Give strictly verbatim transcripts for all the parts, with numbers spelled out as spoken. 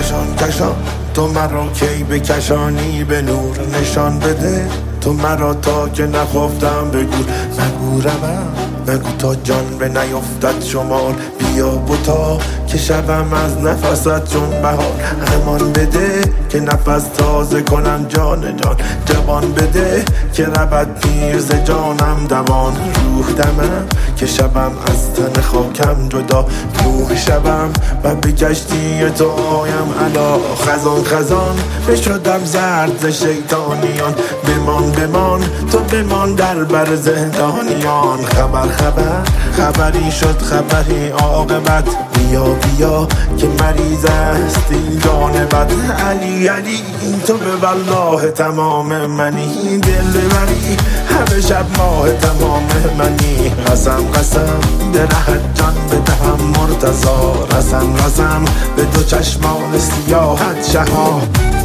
کشان کشان تو مرا کی بکشانی به نور نشان بده تو مرا تا که نخفتم بگو مگو روم مگو تا جان به نیفتد شمار بیا بوتا که شبم از نفست چون بهار امان بده که نفس تازه کنم جان جان جوان بده که رود پیر ز جانم دوان روح دمم که شبم از تن خاکم جدا روح شبم و به کشتی تو آیم علا خزان خزان بشدم زرد ز شیطانیان بمان بمان تو بمان در بر زندانیان خبر خبر خبری شد خبری عاقبت بیا بیا که مریض است این جان بد علی علی این تو به والله تمام منی دل ببری همه شب ماه تمام منی قسم قسم به ره جان بدهم مرتضا رسم رسم به دو چشمان سیاحت شها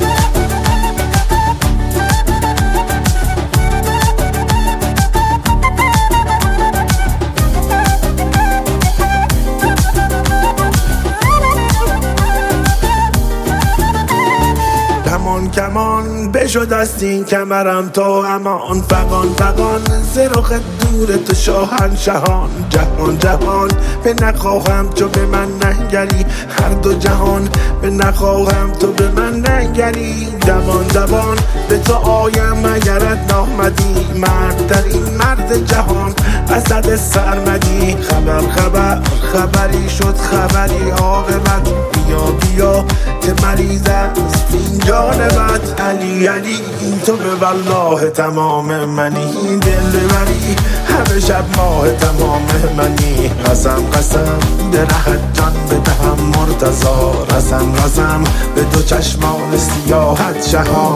کمان کمان بشد است این کمرم تو امان فقان فقان زرخ دور تو شاهنشهان جهان جهان به نخواهم تو به من ننگری هر دو جهان به نخواهم تو به من ننگری دوان دوان به تو آیم اگرت نامدی مرد در این مرد جهان اسد سرمدی خبر خبر خبری شد خبری عاقبت بیا بیا که مریض است این جان بد علی علی این تو به والله تمام منی دل ببری همه شب ماه تمام منی قسم قسم به ره جان بدهم مرتضا رسم رسم به دو چشمان سیاحت شها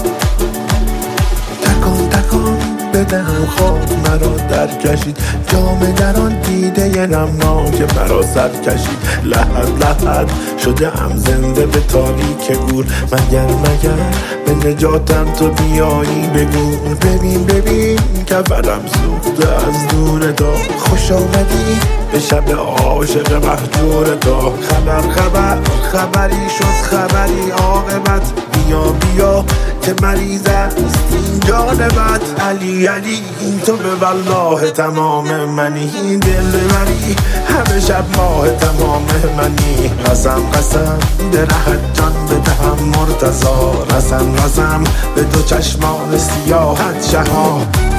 تکان تکان بدهم خاک مرا در کشید جام در آن دیده نمناک مرا سر کشید لحد لحد شده ام زنده به تاریک گور مگر مگر به نجاتم تو بیایی بگو ببین ببین کفرم سوخته از دور تو خوش آمدی به شب عاشق مهجور تو خبر خبر خبری شد خبری عاقبت بیا بیا که مریض است این جان بد علی علی این تو به والله تمام منی دل ببری همه شب ماه تمام منی قسم قسم به ره جان بدهم مرتضا رسم رسم به دو چشمان سیاحت شها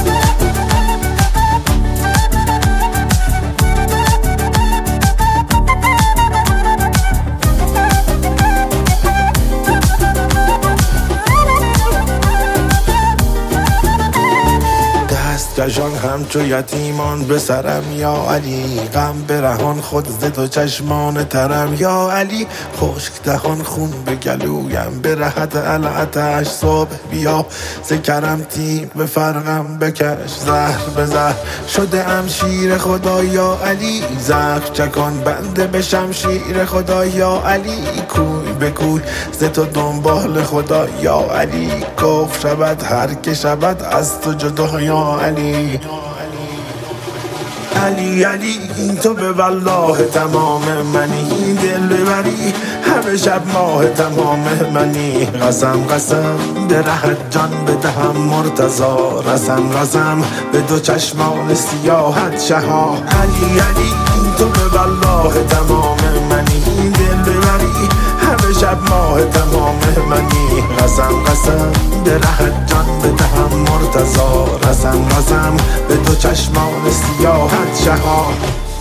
کشان همچو یتیمان به سرم یا علی غم برهان خود ز تو چشمان ترم یا علی خشک دهان خون به گلویم به رهت علعتش صبح بیا ز کرم تیم به فرقم بکش زهر به زهر شده ام شیر خدا یا علی زخم چکان بنده به شمشیر خدا یا علی کوی به کوی ز تو دنبال خدا یا علی کفر شود هر که شود از تو جدا یا علی علی علی این تو به والله تمام منی دل ببری همه شب ماه تمام منی قسم قسم به ره جان بدهم مرتضا رسم رسم به دو چشمان سیاحت شها علی علی این تو به والله تمام منی دل ببری همه شب ماه تمام منی قسم قسم به ره جان بدهم مرتضا رسم رسم به دو چشمان سیاحت شها